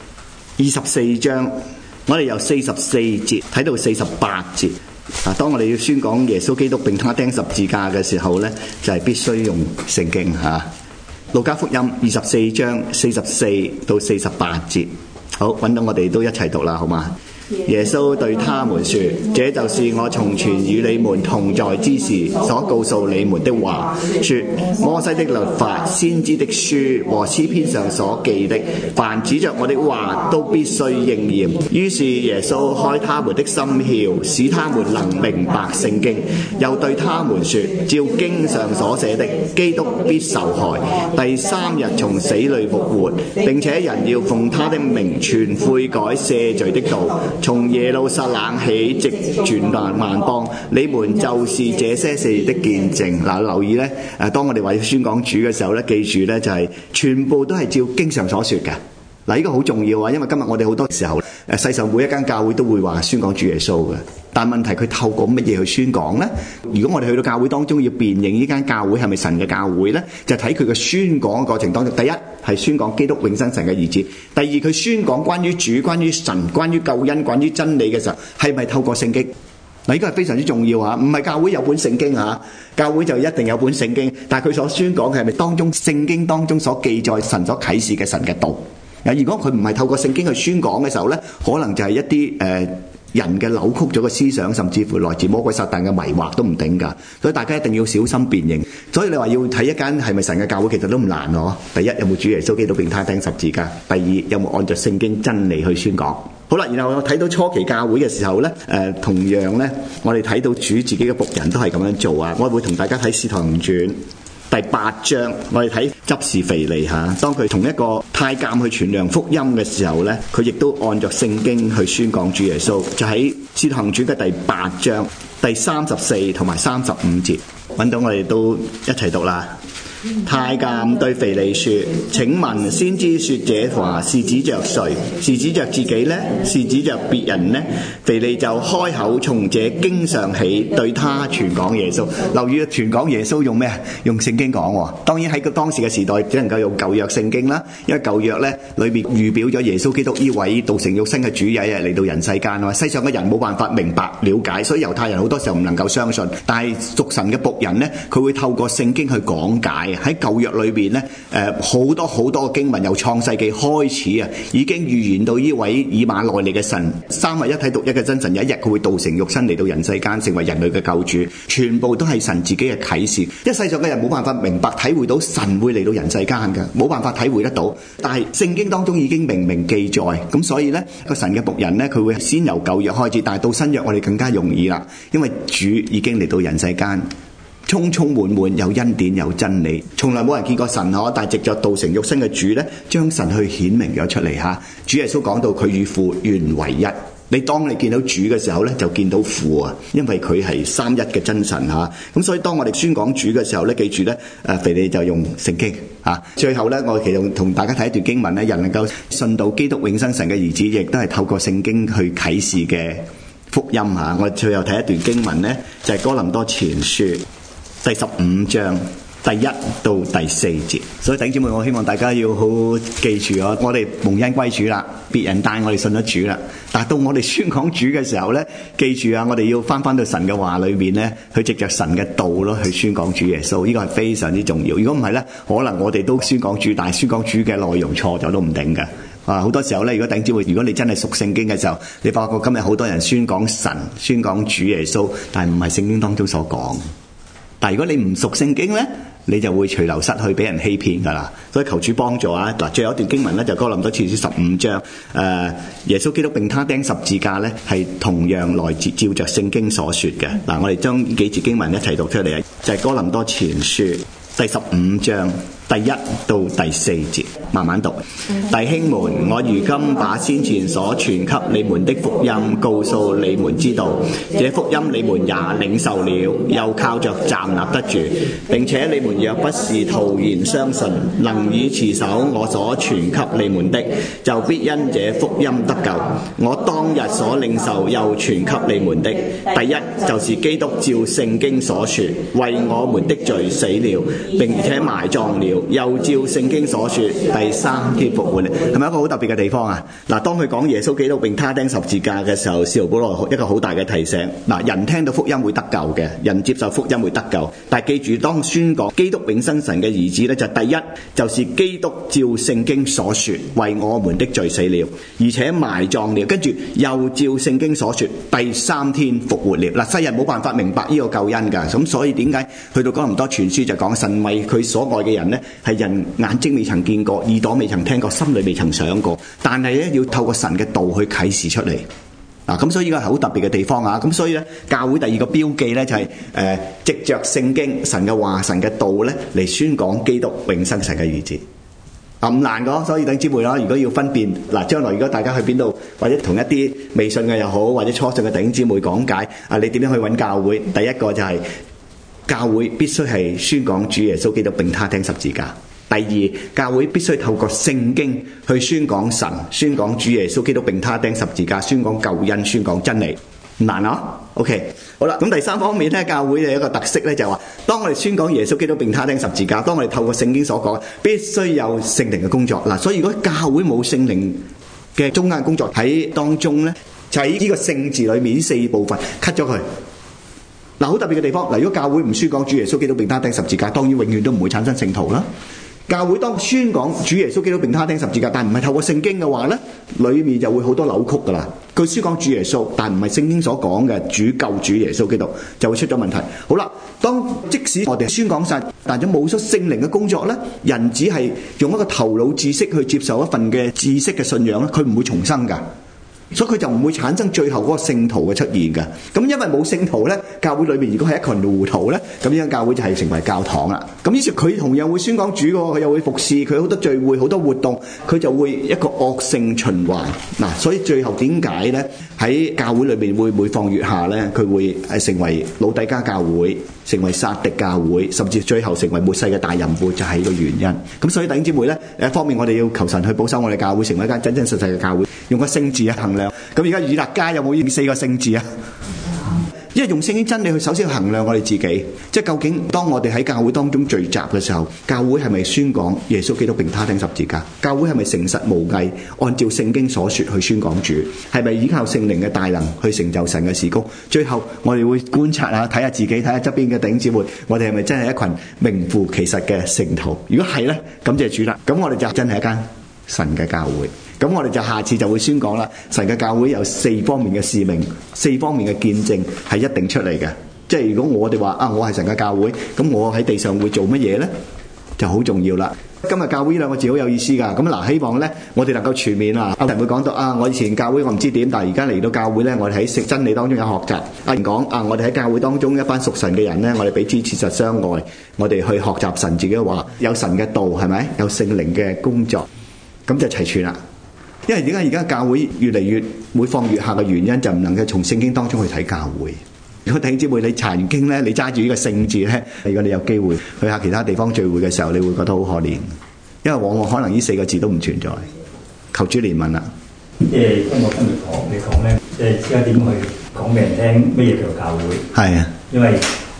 S1: 24章，我哋由44節睇到48節。當我哋要宣講耶穌基督並他釘十字架嘅時候呢，就係必須用聖經嚇。路加福音24章44到48節。好，揾到我哋都一齊讀啦，好嗎？耶穌對他們說：這就是我從前與你們同在之時所告訴你們的話，說摩西的律法、先知的書和詩篇上所記的，凡指着我的話都必須應驗。於是耶穌開他們的心竅，使他們能明白聖經，又對他們說：照經上所寫的，基督必受害，第3日從死裏復活，並且人要奉他的名傳悔改赦罪的道，從耶路撒冷起，直傳萬邦，你們就是這些事的見證。嗱，留意呢，當我哋話要宣講主嘅時候呢，記住呢，就係全部都係照經上所說嘅。嗱，呢個好重要啊，因為今日我哋好多時候，世上每一間教會都會話宣講主耶穌嘅，但問題佢透過乜嘢去宣講呢？如果我哋去到教會當中要辨認呢間教會係咪神嘅教會呢，就睇佢嘅宣講過程當中，第一係宣講基督永生神嘅兒子，第二佢宣講關於主、關於神、關於救恩、關於真理嘅時候，係咪透過聖經？嗱，呢個係非常之重要嚇，唔係教會有本聖經嚇，教會就一定有本聖經，但係佢所宣講嘅係咪當中聖經當中所記載神所啟示嘅神嘅道？如果佢唔係透過聖經去宣講嘅時候呢，可能就係一啲人嘅扭曲咗嘅思想，甚至乎來自魔鬼撒旦嘅迷惑都唔定㗎。所以大家一定要小心辨認。所以你話要睇一間係咪神嘅教會，其實都唔難喎。第一，有冇主耶穌基督並他釘十字架；第二，有冇按照聖經真理去宣講。好啦，然後我睇到初期教會嘅時候呢，同樣呢，我哋睇到主自己嘅僕人都係咁樣做啊。我會同大家睇《使徒行傳》第8章，我哋睇執事腓利嚇，當佢同一個太監去傳揚福音嘅時候呢，佢亦都按照聖經去宣講主耶穌。就喺《使徒行傳》嘅第8章第34同埋35節，揾到我哋都一齊讀啦。太監對腓利說：請問先知說這話是指着誰？是指着自己呢？是指着別人呢？腓利就開口從這經上起，對他傳講耶穌。留意傳講耶穌用咩？用聖經講喎。當然喺個當時嘅時代只能夠用舊約聖經啦，因為舊約呢裏面預表咗耶穌基督呢位道成肉身嘅主日嚟到人世間啊嘛。世上嘅人冇辦法明白了解，所以猶太人好多時候唔能夠相信。但係屬神嘅僕人呢，佢會透過聖經去講解。喺舊約裏邊呢，好多嘅經文由創世記開始啊，已經預言到呢位以馬內利嘅神，三位一體獨一嘅真神，有一日佢會道成肉身嚟到人世間，成為人類嘅救主，全部都係神自己嘅啟示。一世上嘅人冇辦法明白體會到神會嚟到人世間嘅，冇辦法體會得到。但係聖經當中已經明明記載，咁所以呢個神嘅僕人呢，佢會先由舊約開始，但係到新約我哋更加容易啦，因為主已經嚟到人世間。充充滿滿有恩典有真理，從來冇人見過神可，但係藉著道成肉身嘅主呢，將神去顯明咗出嚟嚇。主耶穌講到佢與父原為一，當你見到主嘅時候呢，就見到父啊，因為佢係三一嘅真神嚇。咁所以當我哋宣講主嘅時候呢，記住呢，腓利就用聖經嚇。最後呢，我其實同大家睇一段經文呢，人能夠信到基督永生神嘅兒子，亦都係透過聖經去啟示嘅福音嚇。我最後睇一段經文呢，就係哥林多前書第15章第1到第4節。所以弟兄姊妹，我希望大家要好記住啊，我哋蒙恩歸主啦，別人帶我哋信咗主啦，但係到我哋宣講主嘅時候咧，記住啊，我哋要翻到神嘅話裏面咧，去藉着神嘅道咯，去宣講主耶穌，呢個係非常之重要。如果唔係咧，可能我哋都宣講主，但係宣講主嘅內容錯咗都唔定㗎。好多時候咧，如果弟兄姊妹，如果你真係熟聖經嘅時候，你發覺今日好多人宣講神、宣講主耶穌，但係唔係聖經當中所講。但係如果你唔熟聖經咧，你就會隨流失去，俾人欺騙㗎啦。所以求主幫助啊！嗱，最後一段經文咧就哥林多前書15章，耶穌基督並他釘十字架咧，係同樣來自照着聖經所說嘅。嗱，我哋將呢幾節經文一齊讀出嚟啊，就係哥林多前書第15章。第1到第4節，慢慢讀。弟兄們，我如今把先前所傳給你們的福音告訴你們知道，這福音你們也領受了，又靠着站立得住。並且你們若不是徒然相信，能以持守我所傳給你們的，就必因這福音得救。我當日所領受又傳給你們的，第一就是基督照聖經所說，為我們的罪死了，並且埋葬了，又照聖經所說，第3天復活了。係咪一個好特別嘅地方啊？嗱，當佢講耶穌基督並他釘十字架嘅時候，使徒保羅一個好大嘅提醒。嗱，人聽到福音會得救嘅，人接受福音會得救。但係記住，當宣講基督永生神嘅兒子咧，就第一就是基督照聖經所說，為我們的罪死了，而且埋葬了，跟住又照聖經所說，第3天復活了。嗱，世人冇辦法明白呢個救恩㗎，咁所以點解去到哥林多全書就講神為佢所愛嘅人呢，係人眼睛未曾見過，耳朵未曾聽過，心裏未曾想過，但係咧要透過神嘅道去啟示出嚟。咁所以呢個係好特別嘅地方啊！咁所以咧，教會第二個標記咧就係藉着聖經神嘅話、神嘅道咧嚟宣講基督永生神嘅兒子。唔難㗎，所以弟兄姊妹啦，如果要分辨將來如果大家去邊度，或者同一啲未信嘅又好，或者初信嘅弟兄姊妹講解你點樣去揾教會？第一個就係教會必須係宣講主耶穌基督並他釘十字架。第二，教會必須透過聖經去宣講神、宣講主耶穌基督並他釘十字架，宣講救恩、宣講真理。唔難啊 OK 好啦，咁第三方面咧，教會嘅一個特色咧就係話，當我哋宣講耶穌基督並他釘十字架，當我哋透過聖經所講，必須有聖靈嘅工作。所以如果教會冇聖靈嘅中間工作喺當中咧，就喺呢個聖字裏面呢4部分 cut 咗佢。好特別嘅地方，如果教會唔宣講主耶穌基督並他釘十字架，當然永遠都唔會產生聖徒啦。教會當宣講主耶穌基督並他釘十字架，但唔係透過聖經嘅話咧，裏面就會好多扭曲噶啦。佢宣講主耶穌，但唔係聖經所講嘅主救主耶穌基督，就會出咗問題。好啦，即使我哋宣講晒，但係冇咗聖靈嘅工作咧，人只係用一個頭腦知識去接受一份嘅知識嘅信仰咧，佢唔會重生噶。所以佢就唔會產生最後嗰個聖徒嘅出現嘅。咁因為冇聖徒咧，教會裏面如果係一群糊塗咧，咁樣教會就係成為教堂啦。咁於是佢同樣會宣講主嘅，佢又會服侍，佢好多聚會、好多活動，佢就會一個惡性循環。所以最後點解咧喺教會裏面會每況愈下咧？佢會成為老底嘉教會，成為撒狄教會，甚至最後成為末世嘅大淫婦，就係呢個原因。咁所以弟兄姊妹咧，一方面我哋要求神去保守我哋教會，成為一間真真實實嘅教會，用個聖字去衡量。咁而家以勒家有冇用4個聖字啊？因為用聖經真理去首先衡量我哋自己，即係究竟當我哋喺教會當中聚集嘅時候，教會係咪宣講耶穌基督並他釘十字架？教會係咪誠實無偽，按照聖經所說去宣講主？係咪依靠聖靈嘅大能去成就神嘅事工？最後我哋會觀察下，睇下自己，睇下側邊嘅弟兄姊妹，我哋係咪真係一群名副其實嘅聖徒？如果係呢，感謝主啦，咁我哋就真係一間神嘅教會。咁我哋就下次就會宣講啦。神嘅教會有4方面嘅使命，4方面嘅見證係一定出嚟嘅。即係如果我哋話我係神嘅教會，咁我喺地上會做乜嘢呢？就好重要啦。今日教會呢兩個字好有意思㗎。咁希望呢，我哋能夠全面啊。有人會講到我以前教會我唔知點，但係而家嚟到教會呢，我哋喺真理當中有學習。人講我哋喺教會當中一班屬神嘅人呢，我哋彼此切實相愛，我哋去學習神自己嘅話，有神嘅道係咪？有聖靈嘅工作，咁就齊全啦。因為點解而家教會越嚟越每況愈下嘅原因，就唔能夠從聖經當中去睇教會。如果弟兄姊妹你查完經咧，你揸住呢個聖字咧，如果你有機會去下其他地方聚會嘅時候，你會覺得好可憐，因為往往可能呢4個字都唔存在。求主憐憫啦。
S4: 即係今日分別講咧，即係而家點去講俾人聽咩嘢叫教會？
S1: 係啊，
S4: 因為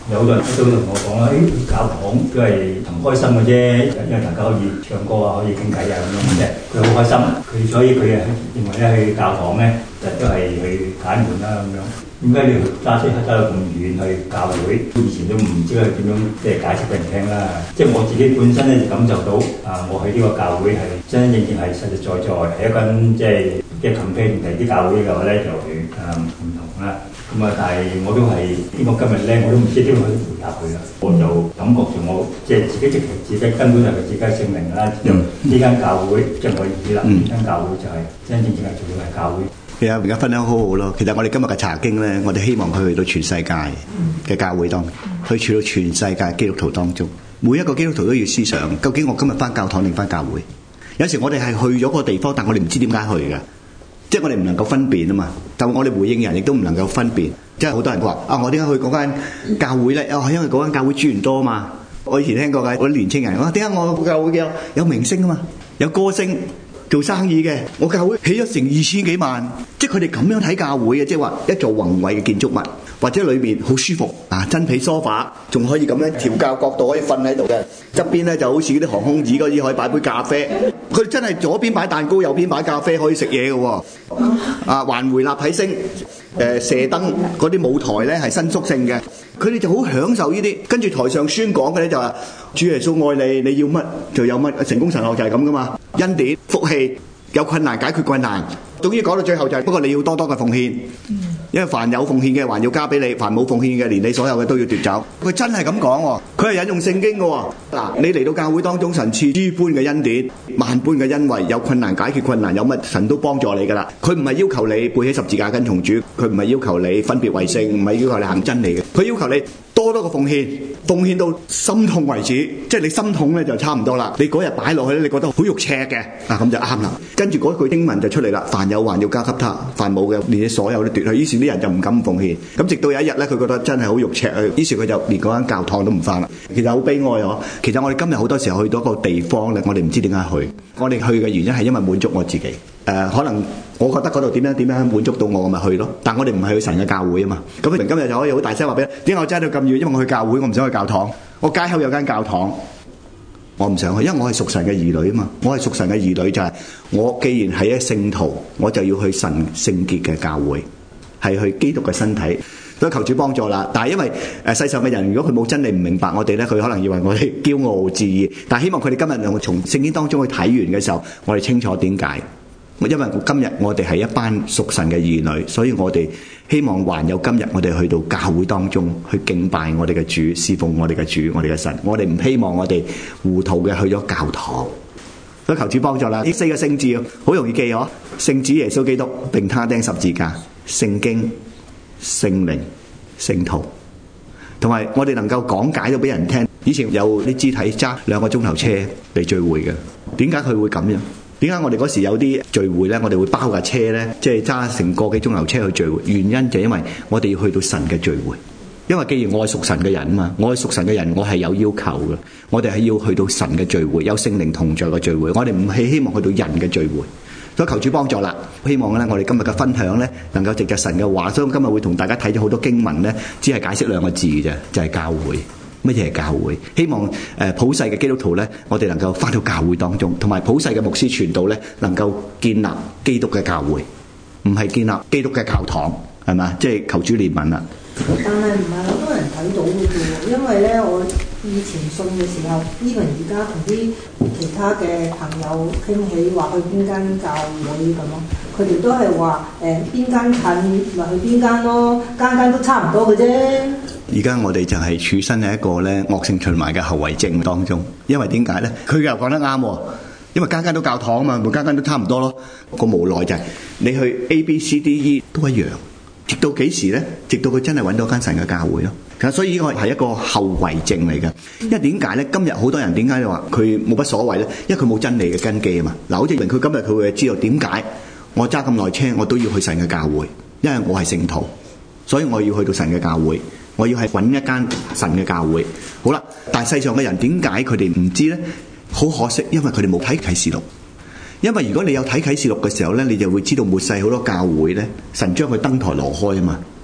S4: 有好多人都同我講啦，教堂都係唔開心嘅啫，因為大家可以唱歌啊，可以傾偈啊咁樣嘅啫。佢好開心，所以佢認為咧去教堂咧就都係去解悶啦咁樣。點解你要揸車揸到咁遠去教會？以前都唔知佢點樣即係解釋俾人聽啦。即係我自己本身咧就感受到我去呢個教會係真真正正係實實在在係一間即係 compare 同啲教會嘅話咧就唔同啦。咁啊，但係我都係呢個今日咧，我都唔知點樣去回答佢啦。我就感覺住我即係自己根本就係自己聖靈啦。呢間教會即係我意思啦，呢間教會就係真真正正係做到係教會。
S1: 其實而家分享好好咯。其實我哋今日嘅查經咧，我哋希望佢去到全世界嘅教會當中，去到全世界基督徒當中，每一個基督徒都要思想，究竟我今日返教堂定返教會？有時我哋係去咗個地方，但我哋唔知點解去嘅。即係我哋唔能夠分辨啊嘛，但我哋回應人亦都唔能夠分辨。即係好多人話我點解去嗰間教會咧？因為嗰間教會資源多啊嘛。我以前聽過嘅嗰啲年青人話，點解我教會有明星啊嘛，有歌星做生意嘅，我教會起咗成2000幾萬。即係佢哋咁樣睇教會嘅，即係話一座宏偉嘅建築物，或者裏面好舒服真皮梳化，仲可以咁樣調教角度可以瞓喺度嘅。側邊咧就好似啲航空椅嗰啲可以擺杯咖啡。佢哋真係左邊擺蛋糕，右邊擺咖啡，可以食嘢嘅喎。環迴立體聲，射燈嗰啲舞台咧係伸縮性嘅。佢哋就好享受呢啲。跟住台上宣講嘅咧就話主耶穌愛你，你要乜就有乜。成功神學就係咁噶嘛，恩典福氣，有困難解決困難。總之講到最後就係，不過你要多多嘅奉獻，因為凡有奉獻嘅還要加俾你，凡冇奉獻嘅連你所有嘅都要奪走。佢真係咁講喎，佢係引用聖經嘅喎。嗱，你嚟到教會當中，神賜諸般嘅恩典，萬般嘅恩惠，有困難解決困難，有乜神都幫助你㗎啦。佢唔係要求你背起十字架跟從主，佢唔係要求你分別為聖，唔係要求你行真理嘅，佢要求你多多嘅奉獻，奉獻到心痛為止。即係你心痛咧就差唔多啦。你嗰日擺落去咧，你覺得好肉赤嘅，咁就啱啦。跟住嗰句經文就出嚟啦，凡有還要加給他，凡冇嘅連你所有都奪去。於是啲人就唔敢奉獻。咁直到有一日咧，佢覺得真係好肉赤，於是佢就連嗰間教堂都唔返啦。其實好悲哀喎。其實我哋今日好多時候去到一個地方咧，我哋唔知點解去。我哋去嘅原因係因為滿足我自己。可能我覺得嗰度點樣滿足到我咪去咯。但我哋唔係去神嘅教會啊嘛。咁今日就可以好大聲話俾你，點解我揸到咁遠？因為我去教會，我唔想去教堂。我街口有間教堂，我唔想去，因為我係屬神嘅兒女啊嘛。我係屬神嘅兒女就係我既然係一聖徒，我就要去神聖潔嘅教會，係去基督嘅身體。所以求主幫助啦。但係因為世上嘅人，如果佢冇真理唔明白我哋咧，佢可能以為我哋驕傲自義。但係希望佢哋今日能夠從聖經當中去睇完嘅時候，我哋清楚點解。因為今日我哋係一班屬神嘅兒女，所以我哋希望還有今日我哋去到教會當中去敬拜我哋嘅主，侍奉我哋嘅主，我哋嘅神。我哋唔希望我哋糊塗嘅去咗教堂。所以求主幫助啦。呢4個聖字好容易記嗬，聖子耶穌基督並他釘十字架，聖經、聖靈、聖徒，同埋我哋能夠講解到俾人聽。以前有啲肢體揸2個鐘頭車嚟聚會嘅，點解佢會咁樣？點解我哋嗰時有啲聚會呢？我哋會包架車呢，即係揸成個幾鐘頭車去聚會。原因就係因為我哋要去到神嘅聚會。因為既然我係屬神嘅人啊嘛，我係屬神嘅人，我係有要求嘅。我哋係要去到神嘅聚會，有聖靈同在嘅聚會。我哋唔係希望去到人嘅聚會。所以求主幫助啦。希望呢，我哋今日嘅分享呢，能夠藉着神嘅話。所以今日會同大家睇咗好多經文呢，只係解釋2個字嘅啫，就係教會。乜嘢係教會？希望普世嘅基督徒呢，我哋能夠返到教會當中，同埋普世嘅牧師傳道呢，能夠建立基督嘅教會，唔係建立基督嘅教堂，係嘛？即係求主憐憫啦。
S5: 但係唔係好多人睇到嘅啫，因為呢，我以前信嘅時候，even而家同啲其他嘅朋友傾起話去邊間教會咁咯，佢哋都係話邊間近咪去邊間咯，間都差唔多嘅啫。
S1: 而家我哋就係處身喺一個咧惡性循環嘅後遺症當中，因為點解咧？佢又講得啱喎，因為間都教堂啊嘛，每間都差唔多咯。個無奈就係你去 A、B、C、D、E 都一樣，直到幾時咧？直到佢真係揾到間神嘅教會咯。其實所以呢個係一個後遺症嚟嘅。因為點解咧？今日好多人點解話佢冇乜所謂咧？因為佢冇真理嘅根基啊嘛。嗱，好似明佢今日佢會知道點解我揸咁耐車我都要去神嘅教會，因為我係聖徒，所以我要去到神嘅教會。我要係揾一間神嘅教會。好啦，但係世上嘅人點解佢哋唔知呢？好可惜，因為佢哋冇睇啟示錄。因為如果你有睇啟示錄嘅時候呢，你就會知道末世好多教會呢，神將佢登台挪開啊嘛。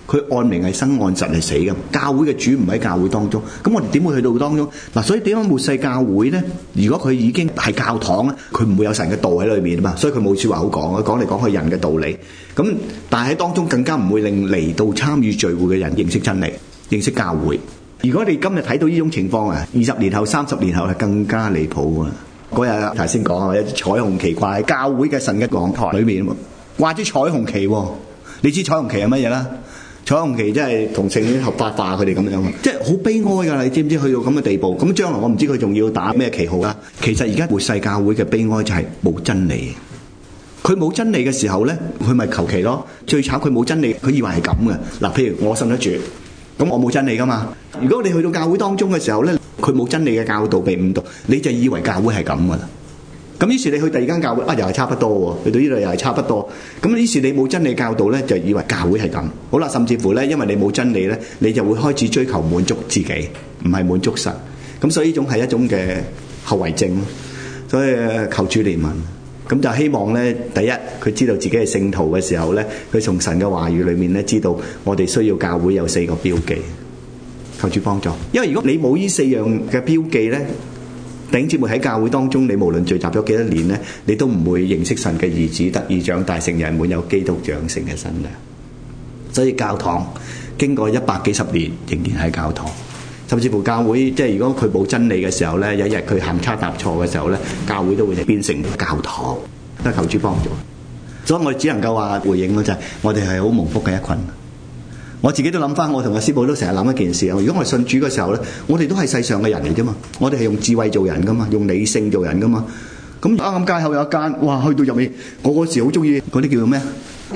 S1: 佢按名係生，按實係死嘅。教會嘅主唔喺教會當中，咁我哋點會去到當中？嗱，所以點解末世教會呢？如果佢已經係教堂咧，佢唔會有神嘅道喺裏面啊嘛，所以佢冇説話好講，講嚟講去人嘅道理。咁但係喺當中更加唔會令嚟到參與聚會嘅人認識真理、認識教會。如果你今日睇到呢種情況啊，20年後、30年後係更加離譜啊！嗰日頭先講啊，有啲彩虹旗掛喺教會嘅神嘅講台裏面喎，掛啲彩虹旗喎。你知彩虹旗係乜嘢啦？彩虹旗即係同聖經合法化佢哋咁樣，即係好悲哀㗎。你知唔知去到咁嘅地步？咁將來我唔知佢仲要打咩旗號啦。其實而家末世教會嘅悲哀就係冇真理。佢冇真理嘅時候呢，佢咪求其咯。最慘佢冇真理，佢以為係咁嘅。嗱，譬如我信得住，咁我冇真理㗎嘛。如果你去到教會當中嘅時候呢，佢冇真理嘅教導被誤導，你就以為教會係咁㗎啦。咁於是你去第二間教會又係差不多喎，去到呢度又係差不多。咁於是你冇真理教導呢，就以為教會係咁。好啦，甚至乎呢，因為你冇真理呢，你就會開始追求滿足自己，唔係滿足神。咁所以呢種係一種嘅後遺症。所以求主憐憫。咁就希望呢，第一佢知道自己係聖徒嘅時候呢，佢從神嘅話語裏面呢，知道我哋需要教會有4個標記。求主幫助。因為如果你冇呢4樣嘅標記呢，弟兄姊妹喺教會當中，你無論聚集咗幾多年呢，你都唔會認識神嘅兒子得以長大成人，滿有基督長成嘅身量。所以教堂經過100幾十年，仍然係教堂。甚至乎教會，即係如果佢冇真理嘅時候呢，有一日佢行差踏錯嘅時候呢，教會都會變成教堂。都係求主幫助。所以我哋只能夠話回應咯，就係我哋係好蒙福嘅一群。我自己都諗翻，我同阿師母都成日諗一件事啊。如果我哋信主嘅時候呢，我哋都係世上嘅人嚟啫嘛。我哋係用智慧做人噶嘛，用理性做人噶嘛。咁啱街口有一間，哇！去到入面，我嗰時好中意嗰啲叫做咩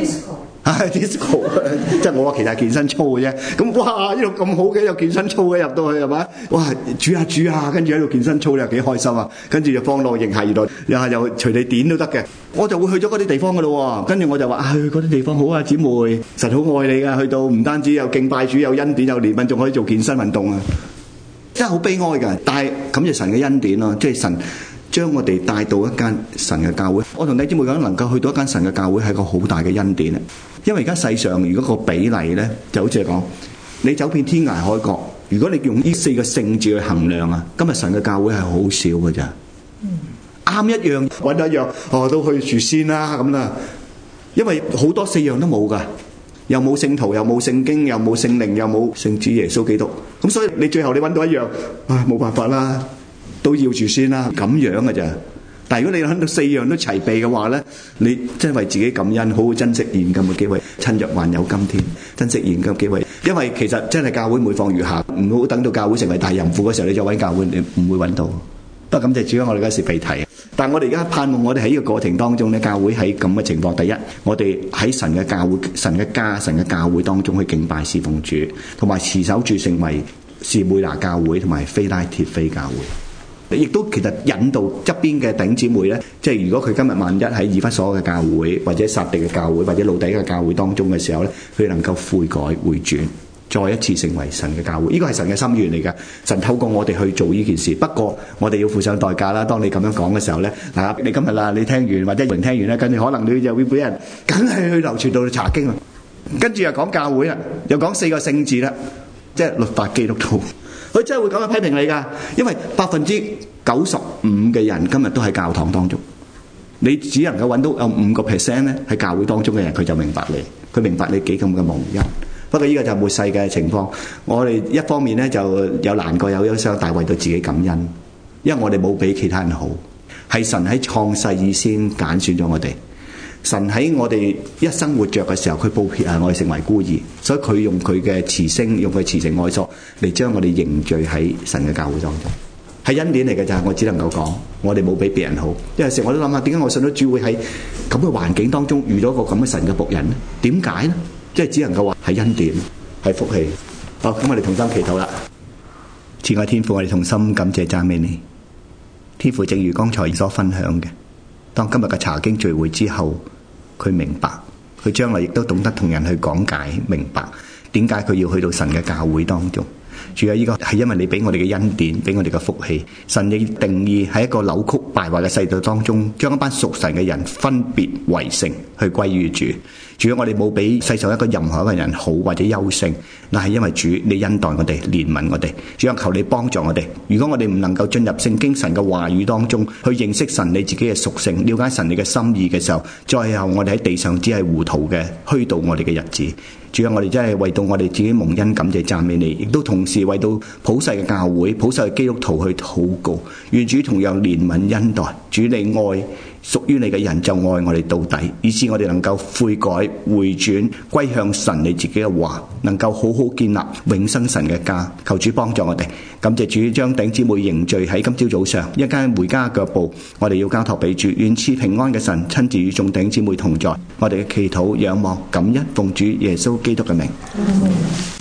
S1: ？disco， 即係我其實係健身操嘅啫。咁哇，呢度咁好嘅，有健身操嘅入到去係咪？哇，煮下，跟住喺度健身操又幾開心啊！跟住就放落營下原來又隨你點都得嘅。我就會去咗嗰啲地方噶咯喎。跟住我就話：去嗰啲地方好啊，姊妹，神好愛你噶。去到唔單止有敬拜主，有恩典，有憐憫，仲可以做健身運動啊！真係好悲哀㗎。但係感謝神嘅恩典咯，即係神將我哋帶到一間神嘅教會。我同弟兄姊妹講，能夠去到一間神嘅教會係一個好大嘅恩典啊！因為而家世上如果個比例呢，就好似係講你走遍天涯海角，如果你用呢4個聖字去衡量啊，今日神嘅教會係好少㗎咋。啱一樣揾到一樣，都去住先啦咁啦。因為好多4樣都冇㗎，又冇聖徒，又冇聖經，又冇聖靈，又冇聖子耶穌基督。咁所以你最後你揾到一樣，冇辦法啦，都要住先啦，咁樣㗎咋。但係如果你揾到4樣都齊備嘅話呢，你真係為自己感恩，好好珍惜現今嘅機會，趁着還有今天，珍惜現今嘅機會。因為其實真係教會每況愈下，唔好等到教會成為大淫婦嘅時候，你再揾教會，你唔會揾到。不過感謝主，我哋嗰時被提。但係我哋而家盼望我哋喺呢個過程當中呢，教會喺咁嘅情況，第一，我哋喺神嘅教會、神嘅家、神嘅教會當中去敬拜侍奉主，同埋持守住成為士每拿教會同埋非拉鐵非教會。亦都其實引導側邊嘅弟兄姊妹呢，即係如果佢今日萬一喺以弗所嘅教會，或者撒狄嘅教會，或者老底嘅教會當中嘅時候呢，佢能夠悔改回轉，再一次成為神嘅教會。呢個係神嘅心願嚟㗎。神透過我哋去做呢件事，不過我哋要付上代價啦。當你咁樣講嘅時候呢，你今日啦，你聽完或者聽完呢，跟住可能你就會俾人梗係去流傳道去查經啦。跟住又講教會啦，又講4個聖字啦，即係律法基督徒。佢真係會咁樣批評你㗎，因為95%嘅人今日都喺教堂當中，你只能夠揾到有5% 咧喺教會當中嘅人，佢就明白你，佢明白你幾咁嘅蒙恩。不過呢個就係末世嘅情況，我哋一方面咧就有難過有憂傷，但係為到自己感恩，因為我哋冇比其他人好，係神喺創世以先揀選咗我哋。神喺我哋一生活着嘅時候，佢報撇我哋成為孤兒，所以佢用佢嘅慈聲，用佢慈繩愛索嚟將我哋凝聚喺神嘅教會當中，係恩典嚟嘅。就係我只能夠講，我哋冇比別人好。因為有時我都諗下，點解我信咗主會喺咁嘅環境當中遇到一個咁嘅神嘅僕人呢？點解呢？即係只能夠話係恩典，係福氣。好，咁我哋同心祈禱啦。慈愛天父，我哋同心感謝讚美你。天父，正如剛才所分享嘅，當今日嘅查經聚會之後，佢明白，佢將來亦都懂得同人去講解明白點解佢要去到神嘅教會當中。主啊，呢個係因為你俾我哋嘅恩典，俾我哋嘅福氣。神嘅定義喺一個扭曲敗壞嘅世道當中，將一班屬神嘅人分別為聖， 去歸於主。主啊，我哋冇比世上一個任何一個人好或者優勝，但係因為主你恩待我哋，憐憫我哋。主啊，求你幫助我哋。如果我哋唔能夠進入聖經神嘅話語當中，去認識神你自己嘅屬性，了解神你嘅心意嘅時候，最後我哋喺地上只係糊塗嘅虛度我哋嘅日子。主啊，我哋真係為到我哋自己蒙恩感謝讚美你，亦都同時為到普世嘅教會、普世嘅基督徒去禱告。願主同樣憐憫恩待。主你愛屬於你嘅人就愛我哋到底，以致我哋能夠悔改回轉歸向神你自己嘅話，能夠好好建立永生神嘅家。求主幫助我哋。感謝主將弟兄姊妹凝聚喺今朝早上，一間回家嘅腳步，我哋要交託俾主。願賜平安嘅神親自與眾弟兄姊妹同在。我哋嘅祈禱仰望感恩奉主耶穌基督嘅名。